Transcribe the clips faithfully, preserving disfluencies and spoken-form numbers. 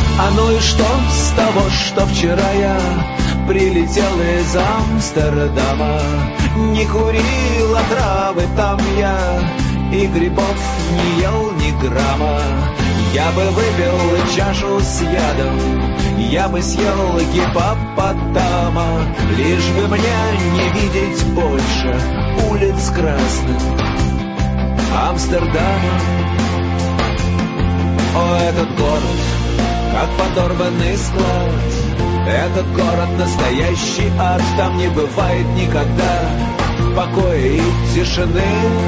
А ну и что с того, что вчера я прилетел из Амстердама? Не курил, а травы там я и грибов не ел ни грамма. Я бы выпил чашу с ядом, я бы съел гиппопотама, лишь бы мне не видеть больше улиц красных Амстердама. О, этот город, как подорванный склад, этот город настоящий ад, там не бывает никогда покоя и тишины.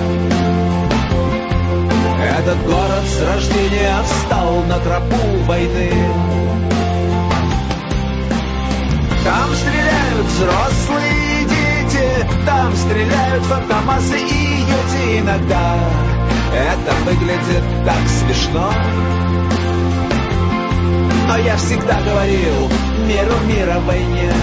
Этот город с рождения встал на тропу войны. Там стреляют взрослые дети, там стреляют фантомасы и йоти. Иногда это выглядит так смешно, но я всегда говорил миру мира войне.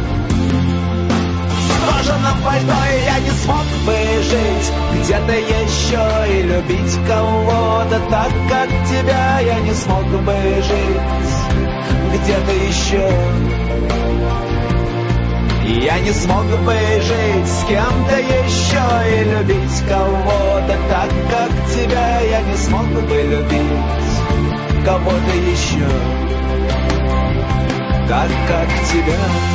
В кожаном пальто и я не смог бы жить где-то еще и любить кого-то так, как тебя. Я не смог бы жить где-то еще. Я не смог бы жить с кем-то еще и любить кого-то так, как тебя. Я не смог бы любить кого-то еще так, как тебя.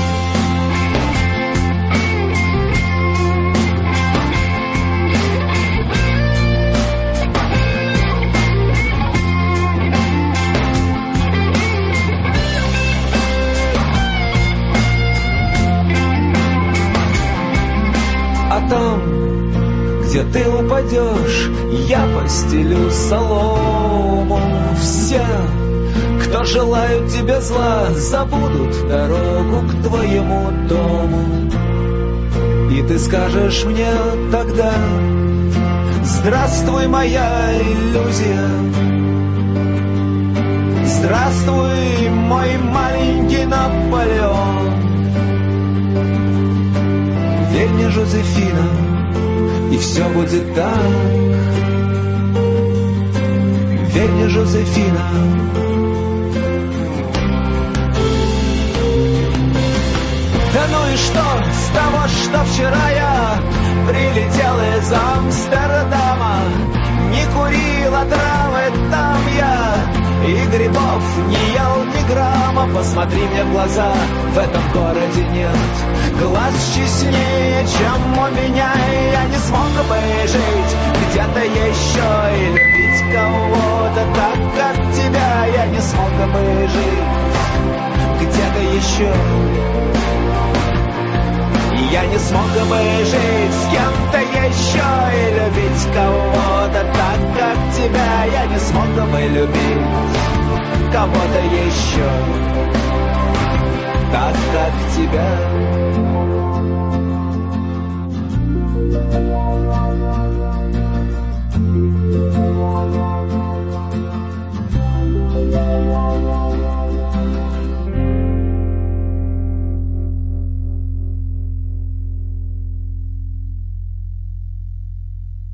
Там, где ты упадешь, я постелю солому. Все, кто желают тебе зла, забудут дорогу к твоему дому. И ты скажешь мне тогда: здравствуй, моя иллюзия, здравствуй, мой маленький Наполеон. Верь мне, Жозефина, и все будет так. Верь мне, Жозефина. Да ну и что с того, что вчера я прилетел из Амстердама? Не курил, а травы там я и грибов не ел ни грамма. Посмотри мне в глаза, в этом городе нет глаз честнее, чем у меня. И я не смог бы жить где-то еще и любить кого-то так, как тебя. Я не смог бы жить где-то еще. И я не смог бы жить с кем-то еще и любить кого-то так, как тебя. Я не смог бы любить кого-то еще так, как тебя.